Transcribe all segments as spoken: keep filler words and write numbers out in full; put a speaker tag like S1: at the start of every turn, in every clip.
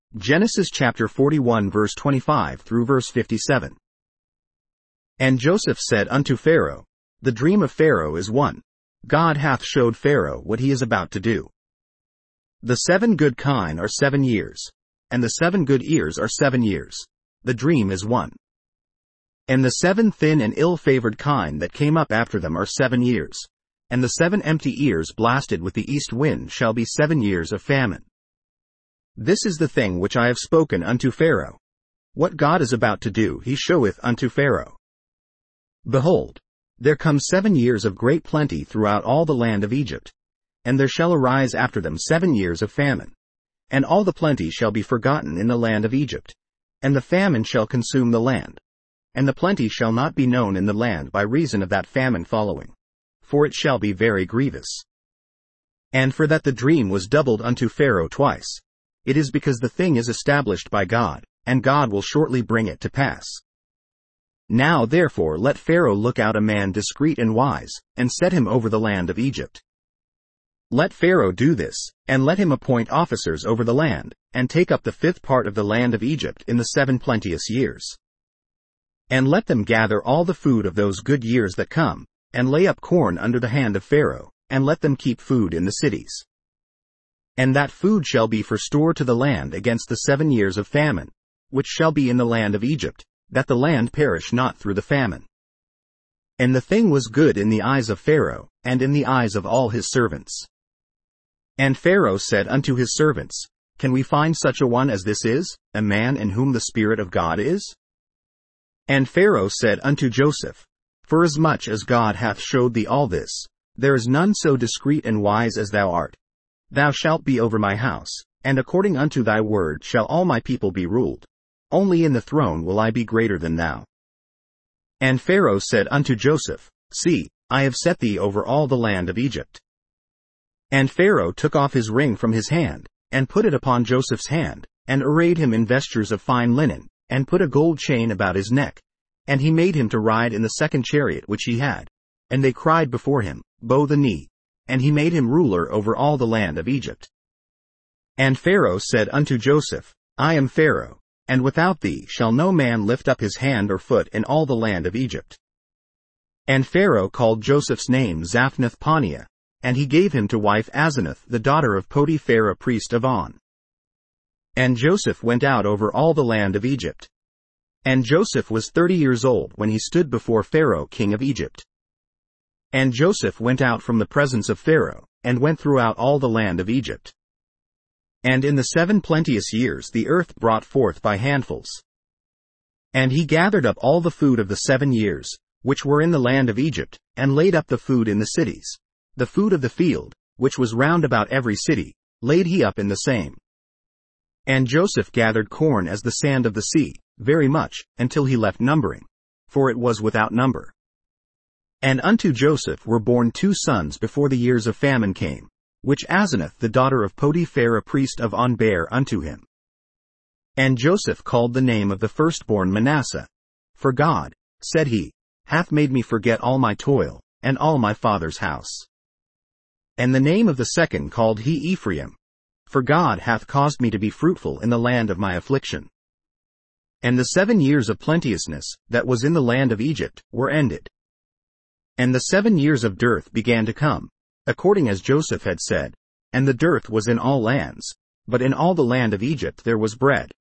S1: Genesis chapter forty-one verse twenty-five through verse fifty-seven. And Joseph said unto Pharaoh, The dream of Pharaoh is one. God hath showed Pharaoh what he is about to do. The seven good kine are seven years, and the seven good ears are seven years. The dream is one. And the seven thin and ill-favored kine that came up after them are seven years, and the seven empty ears blasted with the east wind shall be seven years of famine. This is the thing which I have spoken unto Pharaoh. What God is about to do he showeth unto Pharaoh. Behold, there come seven years of great plenty throughout all the land of Egypt, and there shall arise after them seven years of famine, and all the plenty shall be forgotten in the land of Egypt, and the famine shall consume the land, and the plenty shall not be known in the land by reason of that famine following, for it shall be very grievous. And for that the dream was doubled unto Pharaoh twice, it is because the thing is established by God, and God will shortly bring it to pass. Now therefore let Pharaoh look out a man discreet and wise, and set him over the land of Egypt. Let Pharaoh do this, and let him appoint officers over the land, and take up the fifth part of the land of Egypt in the seven plenteous years. And let them gather all the food of those good years that come, and lay up corn under the hand of Pharaoh, and let them keep food in the cities. And that food shall be for store to the land against the seven years of famine, which shall be in the land of Egypt, that the land perish not through the famine. And the thing was good in the eyes of Pharaoh, and in the eyes of all his servants. And Pharaoh said unto his servants, Can we find such a one as this is, a man in whom the Spirit of God is? And Pharaoh said unto Joseph, Forasmuch as God hath showed thee all this, there is none so discreet and wise as thou art. Thou shalt be over my house, and according unto thy word shall all my people be ruled. Only in the throne will I be greater than thou. And Pharaoh said unto Joseph, See, I have set thee over all the land of Egypt. And Pharaoh took off his ring from his hand, and put it upon Joseph's hand, and arrayed him in vestures of fine linen, and put a gold chain about his neck. And he made him to ride in the second chariot which he had. And they cried before him, Bow the knee. And he made him ruler over all the land of Egypt. And Pharaoh said unto Joseph, I am Pharaoh, and without thee shall no man lift up his hand or foot in all the land of Egypt. And Pharaoh called Joseph's name Zaphnath-Paaneah, and he gave him to wife Asenath the daughter of Potiphera priest of On. And Joseph went out over all the land of Egypt. And Joseph was thirty years old when he stood before Pharaoh king of Egypt. And Joseph went out from the presence of Pharaoh, and went throughout all the land of Egypt. And in the seven plenteous years the earth brought forth by handfuls. And he gathered up all the food of the seven years, which were in the land of Egypt, and laid up the food in the cities. The food of the field, which was round about every city, laid he up in the same. And Joseph gathered corn as the sand of the sea, very much, until he left numbering, for it was without number. And unto Joseph were born two sons before the years of famine came, which Asenath the daughter of Potiphera priest of On bare unto him. And Joseph called the name of the firstborn Manasseh. For God, said he, hath made me forget all my toil, and all my father's house. And the name of the second called he Ephraim. For God hath caused me to be fruitful in the land of my affliction. And the seven years of plenteousness, that was in the land of Egypt, were ended. And the seven years of dearth began to come, according as Joseph had said, and the dearth was in all lands, but in all the land of Egypt there was bread.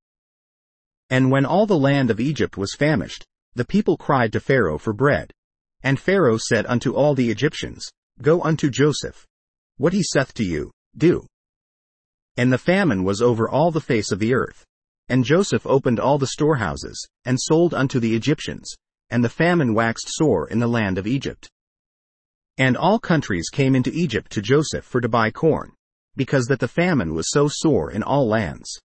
S1: And when all the land of Egypt was famished, the people cried to Pharaoh for bread. And Pharaoh said unto all the Egyptians, Go unto Joseph. What he saith to you, do. And the famine was over all the face of the earth. And Joseph opened all the storehouses, and sold unto the Egyptians, and the famine waxed sore in the land of Egypt. And all countries came into Egypt to Joseph for to buy corn, because that the famine was so sore in all lands.